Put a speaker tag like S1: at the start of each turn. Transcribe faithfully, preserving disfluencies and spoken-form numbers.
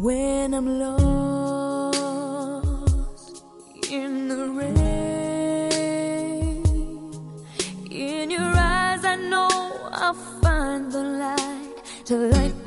S1: When I'm lost in the rain, in your eyes I know I'll find the light to light